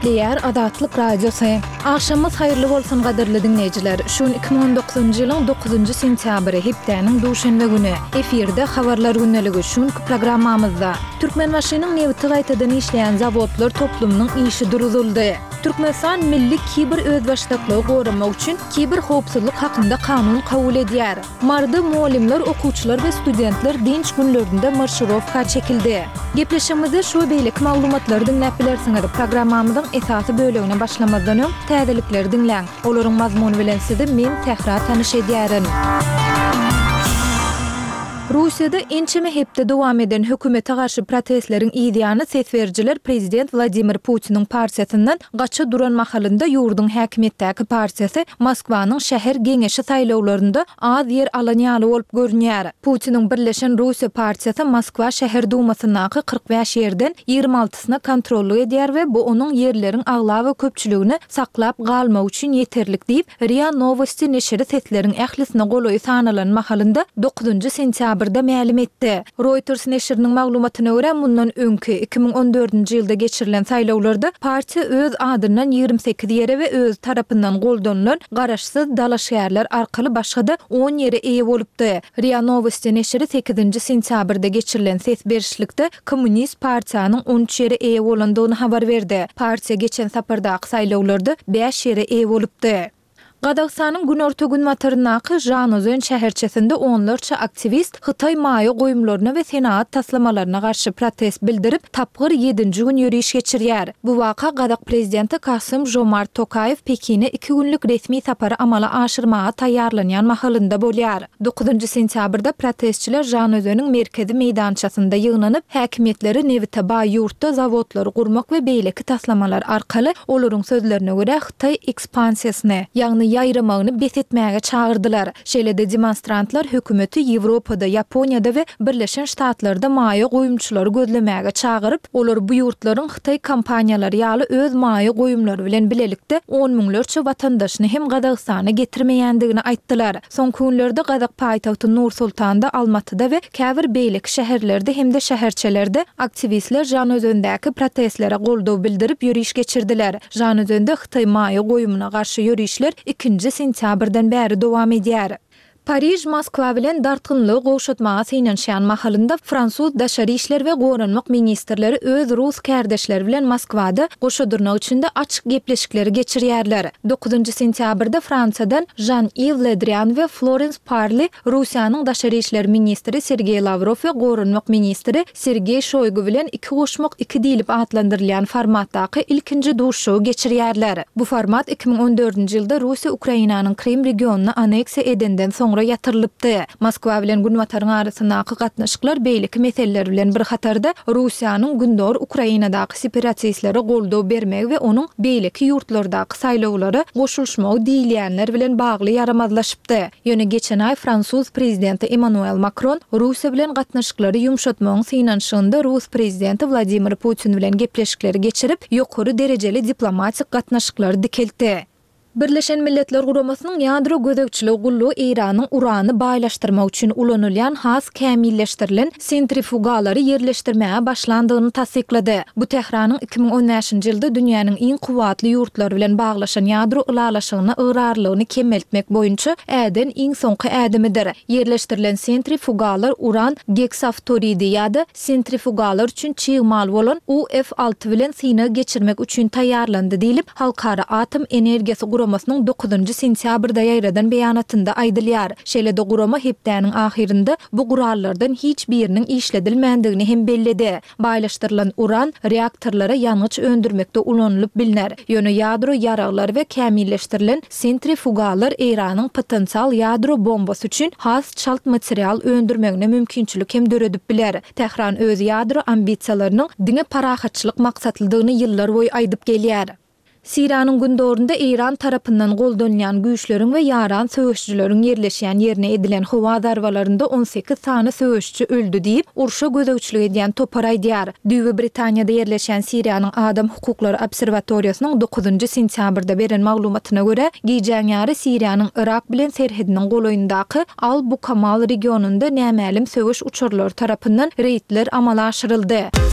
Diýär Adatlyk radiosu. Akşamyz haýyrly bolsun gaderli dinleýijiler. Şun 2019-njy ýylyň 9-njy sentýabry hepdeniň duşanbe güni efirde habarlar günneligi şun programmamyzda Türkmenbaşynyň newti gaýtadan işleýän zawodlar toplumynyň işi duruldy. Türkmenistan milli kiber özbaşlyklygy goramak üçin kiber howpsuzlyk hakynda kanun kabul edýär. Marda muallimler, okuwçylar we studentler dinç günlerinde marşrowka çekildi. Gepleşmede şu beýlik maglumatlary dinläp bilersiňiz. Programmamyzyň esasy bölegine başlamazdan öň täzelikleri dinläň. Olaryň mazmuny bilen sizi men tehrar tanyş edýärin. Rusiýada ençeme hepde dowam eden hökümete garşy protestleriň ideýany sesberjiler prezident Vladimir Putiniň partiýasyndan gaça duran mahalynda ýurduň häkimetdäki partiýasy Moskwanyň şäher geňeşi saýlawlarynda az ýer alanýaly bolup görünýär. Putiniň Birleşen Russiýa partiýasy Moskwa şäher dumasyndaky 45 ýerden 26syna kontrolly edýär we bu onuň ýerleriň agla we köpçüligini saklap galmak üçin ýeterlik diýip RIA Novosti neşri setleriň ählisine golaý sanalan mahalynda 9-njy sentýabrda ma'lum etdi. Reuters neşriniň maglumatyna görä mundan öňki 2014-nji ýylda geçirilen saýlawlarda partiýa öz adyndan 28 ýere we öz tarapyndan goldanylan garaşsyz dalaşýarlar arkaly başga-da 10 ýere eýe bolupdy. RIA Novosti neşri 8-nji sentýabrda geçirilen sesberişlikde Kommunist partiýanyň 13 ýere eýe bolandygyny habar berdi. Partiýa geçen sapardaky saýlawlarda 5 ýere eýe bolupdy. Gazakstanyň Günorta Mataryndaky Janozön şäherçesinde onlarça aktivist Hytaý maýy goýumlaryna we senat taslamalaryna garşy protest bildirip tapgyr 7-nji gün ýürüýüş geçirýär. Bu waka Gazak prezidenti Kasym-Jomart Tokayew Pekine 2 günlük resmi sapary amala aşyrmaga taýýarlanýan mahalynda bolýar. 9-njy sentýabrda protestçiler Janozöniň merkezi meýdançasynda ýygnanyp häkimetleri Nevite baý ýurtda zawodlary gurmak we beýleki taslamalar arkaly olaryň sözlerine görä Hytaý ekspansiýasyny, ýagny ýaýramagyny besetmäge çağırdylar. Şeýle-de demonstrantlar hökümeti Ýewropada, Ýaponiýada we Birleşen Ştatlarda maýy goýumçylary gözlemäge çağıryp, olar bu ýurtlaryň Hytaý kompaniýalary ýaly öz maýy goýumlary bilen bilelikde 10 miňlerçe watandaşyny hem Gazakstana getirmeýändigini aýtdylar. Soňky günlerde Gazak paýtagty Nur-Sultanda, Almatyda we käbir beýleki şäherlerde hem de şäherçelerde aktivistler Janozöndäki protestlere goldaw bildirip ýürüýüş geçirdiler. Janozönde Hytaý maýy goýumuna garşy ýürüýüşler 2-nji sentýabrdan bäri dowam edýär. Parij Moskwa bilen dartgynlygy goşutmaga synanşan mahalynda Fransuz daşary işler we goranmak ministrleri öz rus kärdeşleri bilen Moskwada goşudurnak üçin de açyk gepleşikleri geçirýärler. 9-njy sentýabrda Fransadan Jean-Yves Le Drian we Florence Parly, Russiýanyň daşary işler ministri Sergey Lavrov we goranmak ministri Sergey Shoygu bilen iki goşmak iki diýilip atlandyrylýan formatdaky ilkinji duşşaw geçirýärler. Bu format 2014-nji ýylda Russiýa Ukrainanyň Krim regionuny aneksiýa edenden soň ýatyrylypdy. Moskwa bilen Günmataryň arasyndaky gatnaşyklar beýleki meseleler bilen bir hatarda Russiýanyň gündor Ukrainadaky separatistlere goldaw bermek we onuň beýleki ýurtlardaky saýlawlary goşulşmak diýilýänler bilen bagly yaramazlaşypdy. Ýöne geçen ay Fransuz prezidenti Emmanuel Macron Russiýa bilen gatnaşyklary ýumşatmagyň synanşygynda Rus prezidenti Vladimir Putin bilen gepleşikleri geçirip ýokary derejeli diplomatik gatnaşyklary dikeltdi. Birleşen Milletler Guramasynyň ýadro gözegçiligi gullugy Iranyň urany baýlaşdyrmak üçin ulanylýan has kämilleşdirilen sentrifugalary ýerleşdirmäge başlandygyny tasdiklady. Bu Tehranyň 2015-nji ýylda dünýäniň iň kuwatly ýurtlary bilen baglaşan ýadro ulalaşygyny ýgrarlygyny kemeltmek boýunça äden iň soňky ädimidir. Ýerleşdirilen sentrifugalar uran heksaftoridi ýa-da sentrifugalar üçin çyğmal bolan UF6 bilen syna geçirmek üçin taýýarlandy diýilip Halkara Atom Energiýasy Guramasynyň 9-njy sentýabrda ýaýradan beýanatynda aýdylýar. Şeýle-de gurama hepdäniň ahirinde bu gurallardan hiç biriniň işledilmändigini hem belledi. Baýlaşdyrylan uran reaktorlara ýanyç öndürmekde ulanylyp biliner. Ýöne ýadro ýaraglary we kämilleşdirilen sentrifugalar Iranyň potensial ýadro bombasy üçin has çalt material öndürmegine mümkinçilik hem döredip biler. Tehran öz ýadro ambisiýalarynyň diňe parahatçylyk maksatlydygyny ýyllar boýy aýdyp gelýär. Siriýanyň gündorunda Iran tarapyndan goldanýan güýçleriň we ýaran söwüşçüleriň ýerleşýän ýerine edilen howa zarbalarynda 18 sany söwüşçü öldü diýip urşa gözegçilik edýän Topar aýdýar. Düýbe Britaniýada ýerleşýän Siriýanyň Adam hukuklary obserwatoriýasynyň 9-njy sentýabrda beren maglumatyna görä, giýjän ýary Siriýanyň Irak bilen serhediniň goloýundaky Al-Bukamal regionunda nämälim söwüş uçurlary tarapyndan reýtler amala aşyryldy.